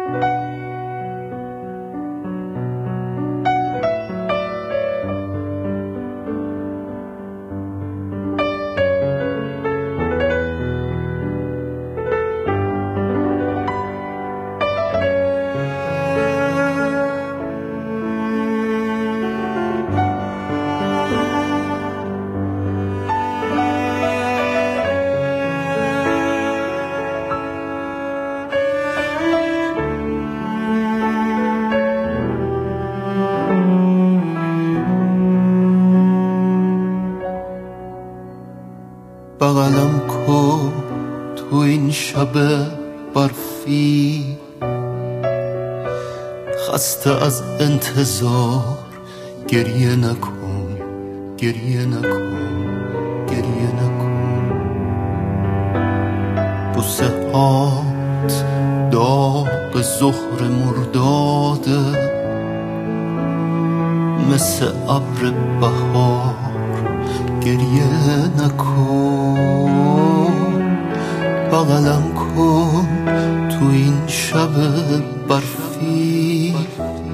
بغلم کن تو این شب برفی، خسته از انتظار گریه نکن، گریه نکن، گریه نکن. بوسه هات داغ ظهر مرداده، مثل ابر بهار گریه نکن. بغلم کن تو این شب برفی،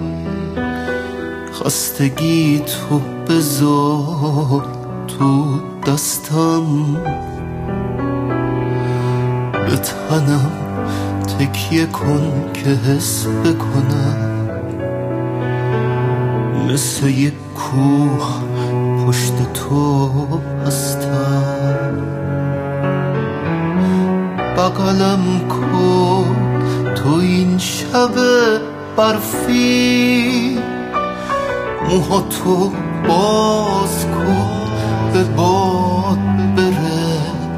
خستگی تو بذار تو دستم، به تنم تکیه کن که حس بکنم، مثل یک کوه پشت تو هستم. بغلم کن تو این شب برفی، موهاتو باز کن به باد بره.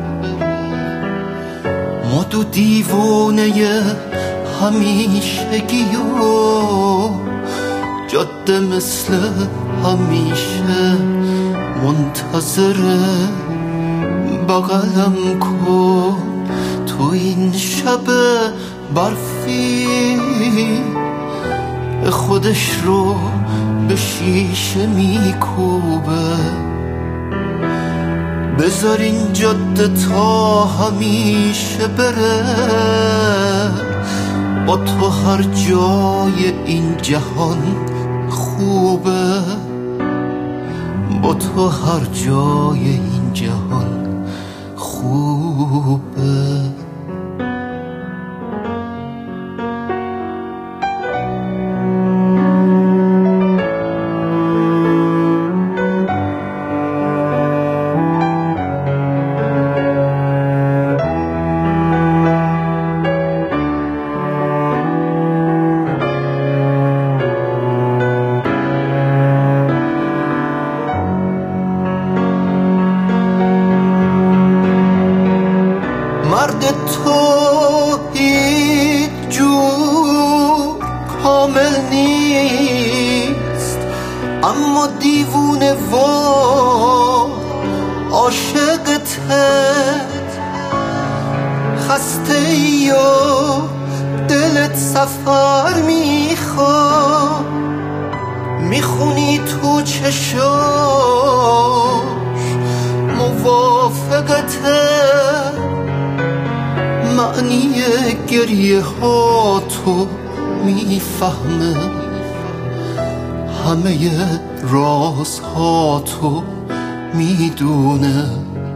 ما دو دیوانه همیشگی و جاده مثل همیشه منتظره. بغلم کن تو این شب برفی، خودش رو به شیشه میکوبه. بذار این جاده تا همیشه بره، با تو هر جای این جهان خوبه، با تو هر جای این جهان خوبه. مرد تو هیچ جور کامل نیست، اما دیوونه و عاشقته. خسته یا دلت سفر میخواد، میخونی تو چشاش موافقته. معنی گریه ها تو میفهمه، همه راز ها تو میدونه.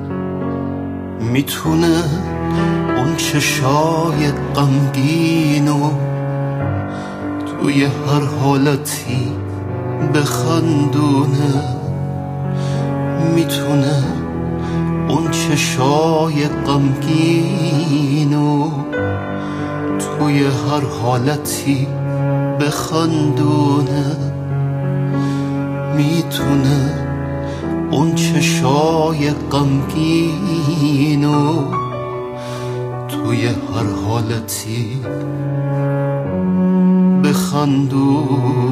میتونه اون چشای غمگینو توی هر حالتی بخندونه. میتونه اون چشای غمگینو توی هر حالتی بخندونه. میتونه اون چشای غمگینو توی هر حالتی بخندونه.